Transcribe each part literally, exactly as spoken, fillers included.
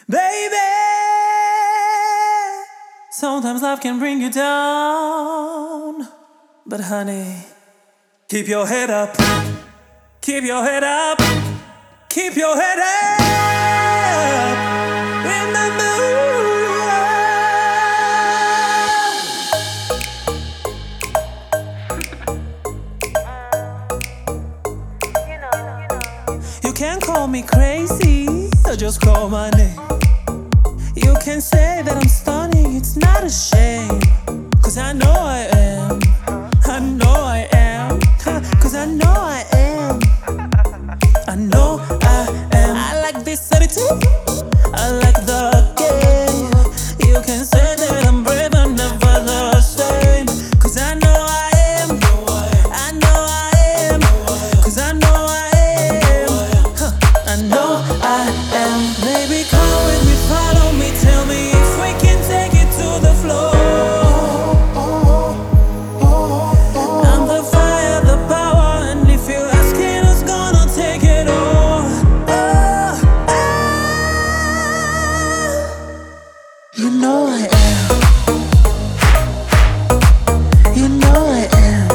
Baby, sometimes life can bring you down. But honey, keep your head up. Keep your head up. Keep your head up. Remember, you can call me crazy or just call my name. You can say that I'm stunning, it's not a shame. Cause I know I am. I know I am. Cause I know I am. I know I am. I like this attitude. I like the game. You can say that I'm brave and never the same. Cause I know I am. I know I am. Cause I know I am. Huh. I know I am. Baby, come with me, follow me. Tell me if we can take it to the floor. I'm the fire, the power, and if you're asking who's gonna take it all, oh, ah, you know I am. You know I am.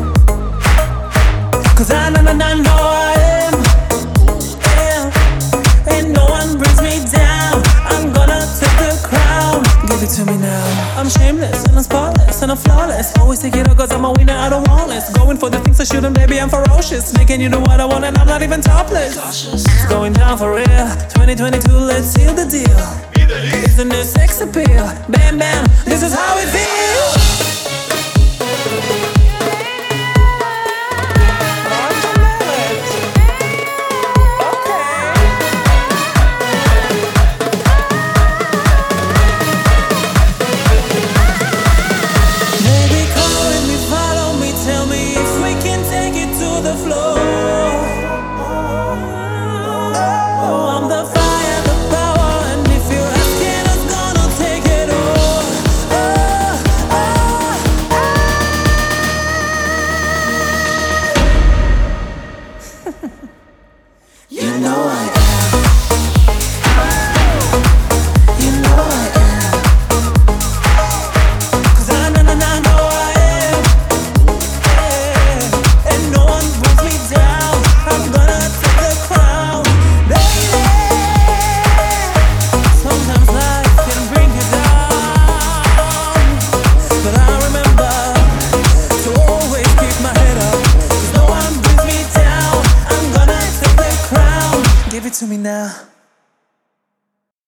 Cause I know, I know I am. Yeah. And no one brings me down. I'm gonna take the crown. Give it to me now. I'm shameless and I'm spotless and I'm flawless. Always take it up cause I'm a winner, I don't want less. Going for the things I shouldn't, baby, I'm ferocious. Making you do what I want and I'm not even topless. It's going down for real. twenty twenty-two, let's seal the deal. Isn't it sex appeal? Bam, bam, this is how it feels.